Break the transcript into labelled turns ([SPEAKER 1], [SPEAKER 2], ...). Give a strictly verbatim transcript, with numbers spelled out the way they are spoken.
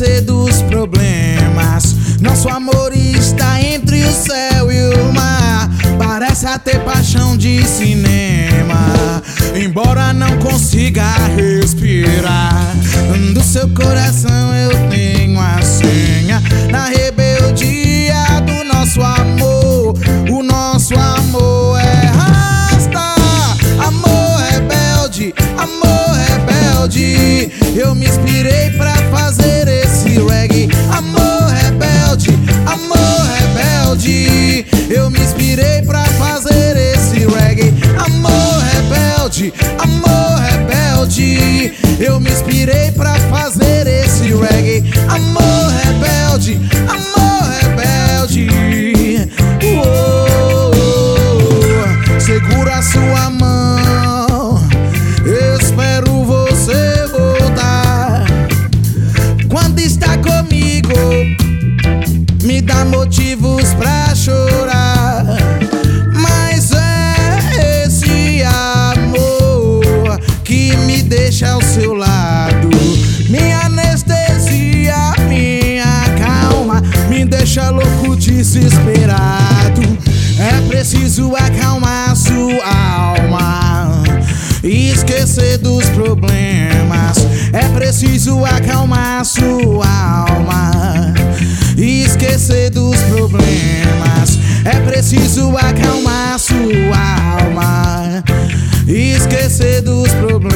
[SPEAKER 1] esquecer dos problemas. Nosso amor está entre o céu e o mar. Parece até paixão de cinema, embora não consiga respirar. Do seu coração eu tenho a senha. Na rebeldia do nosso amor, o nosso amor é rasta. Amor rebelde, amor rebelde. Eu me inspirei pra fazer esse reggae. Amor rebelde, amor rebelde. Eu me inspirei pra fazer esse reggae. Amor rebelde, amor rebelde. Eu me inspirei pra fazer esse reggae. Amor rebelde, amor rebelde. Uou, segura sua mão, eu espero você voltar. Quando está comigo, me dá motivos pra chorar. Mas é esse amor que me deixa ao seu lado. Minha anestesia, minha calma, me deixa louco, desesperado. É preciso acalmar sua alma e esquecer dos problemas. É preciso acalmar sua alma e esquecer dos problemas. É preciso acalmar sua alma e esquecer dos problemas.